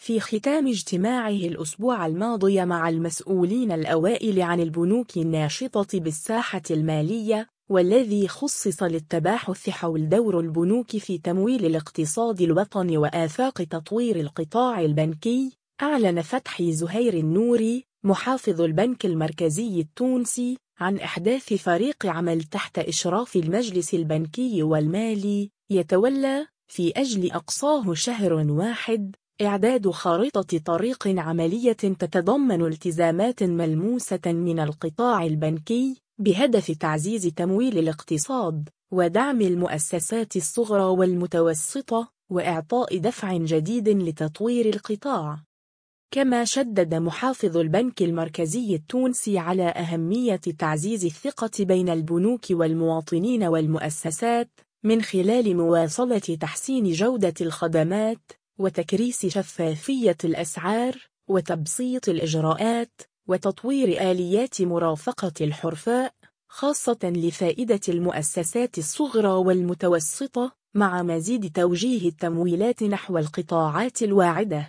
في ختام اجتماعه الأسبوع الماضي مع المسؤولين الأوائل عن البنوك الناشطة بالساحة المالية، والذي خصص للتباحث حول دور البنوك في تمويل الاقتصاد الوطني وآفاق تطوير القطاع البنكي، أعلن فتحي زهير النوري محافظ البنك المركزي التونسي عن إحداث فريق عمل تحت إشراف المجلس البنكي والمالي يتولى في أجل أقصاه شهر واحد إعداد خارطة طريق عملية تتضمن التزامات ملموسة من القطاع البنكي بهدف تعزيز تمويل الاقتصاد ودعم المؤسسات الصغرى والمتوسطة وإعطاء دفع جديد لتطوير القطاع. كما شدد محافظ البنك المركزي التونسي على أهمية تعزيز الثقة بين البنوك والمواطنين والمؤسسات من خلال مواصلة تحسين جودة الخدمات وتكريس شفافية الأسعار وتبسيط الإجراءات وتطوير آليات مرافقة الحرفاء خاصة لفائدة المؤسسات الصغرى والمتوسطة مع مزيد توجيه التمويلات نحو القطاعات الواعدة.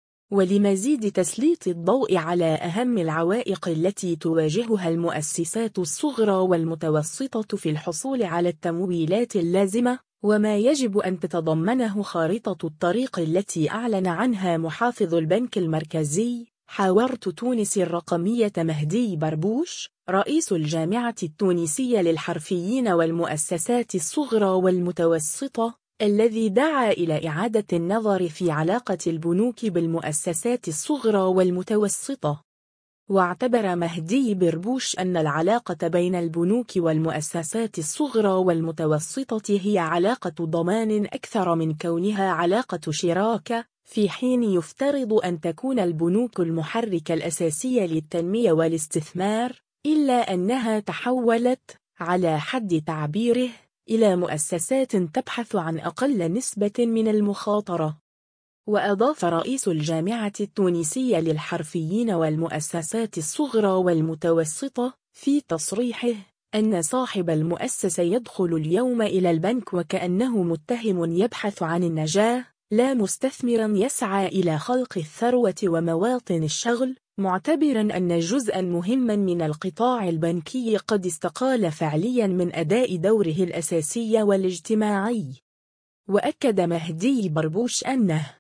ولمزيد تسليط الضوء على أهم العوائق التي تواجهها المؤسسات الصغرى والمتوسطة في الحصول على التمويلات اللازمة وما يجب أن تتضمنه خارطة الطريق التي أعلن عنها محافظ البنك المركزي، حاورت تونس الرقمية مهدي بربوش رئيس الجامعة التونسية للحرفيين والمؤسسات الصغرى والمتوسطة، الذي دعا إلى إعادة النظر في علاقة البنوك بالمؤسسات الصغرى والمتوسطة. واعتبر مهدي بربوش أن العلاقة بين البنوك والمؤسسات الصغرى والمتوسطة هي علاقة ضمان أكثر من كونها علاقة شراكة، في حين يفترض أن تكون البنوك المحرك الأساسي للتنمية والاستثمار، إلا أنها تحولت على حد تعبيره إلى مؤسسات تبحث عن أقل نسبة من المخاطرة. وأضاف رئيس الجامعة التونسية للحرفيين والمؤسسات الصغرى والمتوسطة في تصريحه أن صاحب المؤسسة يدخل اليوم إلى البنك وكأنه متهم يبحث عن النجاة، لا مستثمرا يسعى إلى خلق الثروة ومواطن الشغل، معتبرا أن جزءا مهما من القطاع البنكي قد استقال فعليا من أداء دوره الأساسي والاجتماعي. وأكد مهدي بربوش أنه